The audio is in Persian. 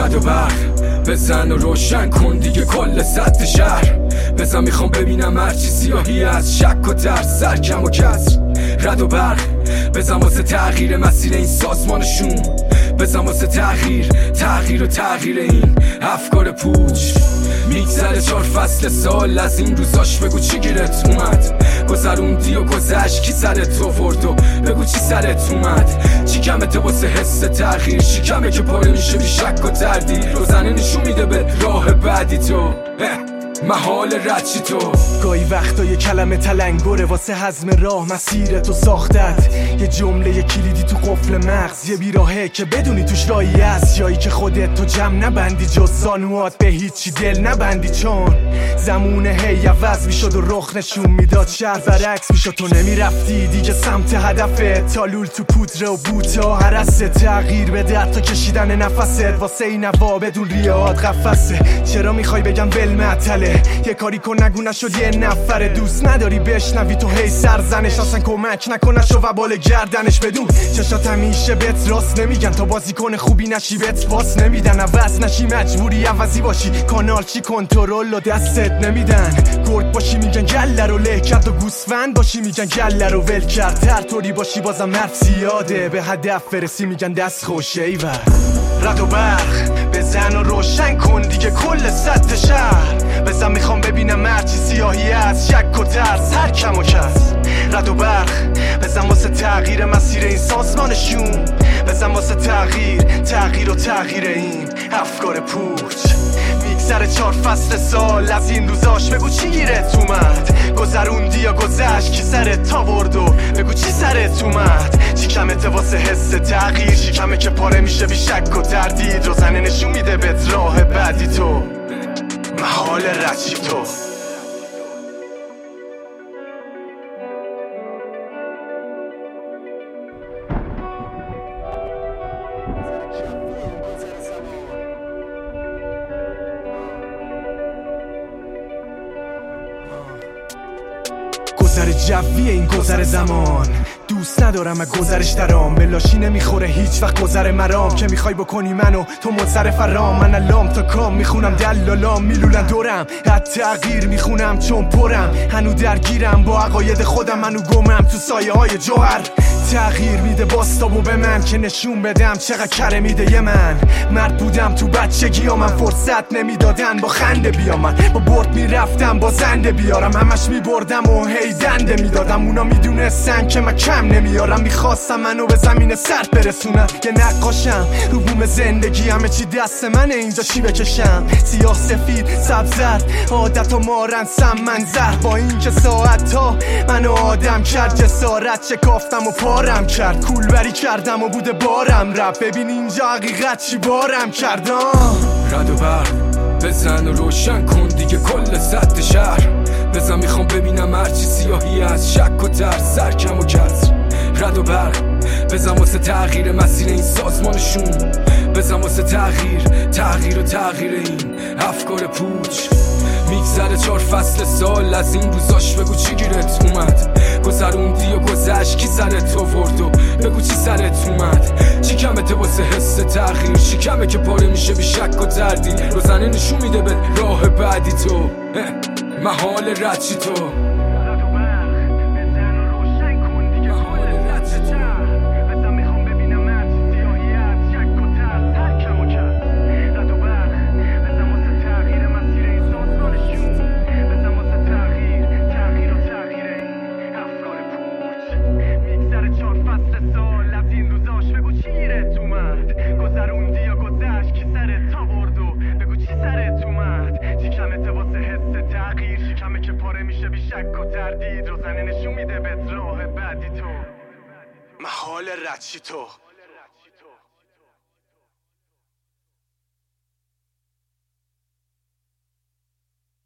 رد و برق بزن و روشن کن دیگه کل سطح شهر. بزن میخوام ببینم هرچی سیاهی از شک و ترس، سر کم و کسر. رد و برق بزن واسه تغییر مسیر این سازمانشون. بزن واسه تغییر و تغییر این افکار پوچ. میگذره 4 فصل سال از این روزاش، بگو چی گیرت اومد؟ گذروندی و گذشت کی سرت آورد و بگو چی سرت اومد؟ چی کمه تو واسه حس تغییر؟ چی کمه که پاره میشه بی شک و تردید؟ روزنه نشون میده به راه بعدی تو محال رد چی تو. گاهی وقتا یه کلمه تلنگره واسه هضم راه مسیرتو ساختت. یه جمله کلیدی تو قفل مغز، یه بیراهه که بدونی توش راهی هست. جایی که خودت تو جمع نبندی، جز زانوات به هیچی دل نبندی. چون زمونه هی عوض میشد و رخ نشون میداد، شهر برعکس میشد. تو نمیرفتی دیگه سمت هدفت، تالول تو پودر و بوتا هرسه. تغییر بده حتی کشیدن نفست، واسه این هوا بدون ریاد قفسه. چرا میخوای بگم ول معطله؟ یه کاری کن نگو نشد یه نفره. دوست نداری بشنوی تو هی سرزنش، اصلا کمک نکنش و وبال گردنش. بدون چشات همیشه بهت راست نمیگن، تا بازیکن خوبی نشی بهت پاس نمیدن. عوض نشی مجبوری عوضی باشی، کانال چی کنترل و دستت نمیدن. گرگ باشی میگن گله رو له کرد و گوسفند باشی میگن گله رو ول کرد. هر طوری باشی بازم حرف زیاده، به هدف برسی میگن دست خوشه. ایول رد و برق بزن و روشن کن دیگه کل سطح شهر. بزن میخوام ببینم هرچی سیاهی از شک و ترس، هر کم و کس. رد و برق بزن واسه تغییر مسیر این سازمانشون. بزن واسه تغییر و تغییر این افکار پوچ. میگذره 4 فصل سال از این روزاش، بگو چی گیرت اومد؟ گذروندی یا گذشت کی سرت آورد و بگو چی سرت اومد؟ چی کمت واسه حس تغییر؟ چی کمه که پاره میشه بی شک و تردید؟ روزنه نشون میده بهت راه بعدی تو محال رد چی تو. گذر جویه این گذر زمان، دوست ندارم از گذرش درام. به لاشی نمیخوره هیچ وقت گذر مرام، که میخوای بکنی منو تو منصرف فرام. من لام تا کام میخونم، دلالام میلولن دورم. حد تغییر میخونم چون پرم، هنو درگیرم با عقاید خودم. منو گمم تو سایه های جوهر. تغییر میده باستابو به من که نشون بدم چقدر کره میده یه من. مرد بودم تو بچگی و من فرصت نمیدادن با خنده بیام. من با برد میرفتم با زنده بیارم، همش میبردم و هی دنده میدادم. اونا میدونستن که من کم نمیارم، میخواستم منو به زمین سرد برسونم. یه نقاشم رو بوم زندگی، همه چی دست منه اینجا چی بکشم. سیاه سفید سبز زرد عادت و مارن سم منظر. با این که ساعت ها منو آدم کرد، جسارت شکافتم و پارم کرد. کولبری کردم و بوده بارم رفت، ببین اینجا حقیقت چی بارم کردم. رد و برق بزن و روشن کن دیگه کل سطح شهر. بزن میخوام ببینم هرچی سیاهی از شک و ترس، سر کم و کسر. رد و برق بزن واسه تغییر مسیر این سازمانشون. بزن واسه تغییر و تغییر این افکار پوچ. میگذره 4 فصل سال از این روزاش، بگو چی گیرت اومد؟ گذروندی و گذشت کی سرت آورد و بگو چی سرت اومد؟ چی کمه تو واسه حس تغییر؟ چی کمه که پاره میشه بی شک و تردید؟ روزنه نشون میده به راه بعدی تو محال رد چی تو. روزنه نشون میده بهت راه بعدی تو محال رد چی تو.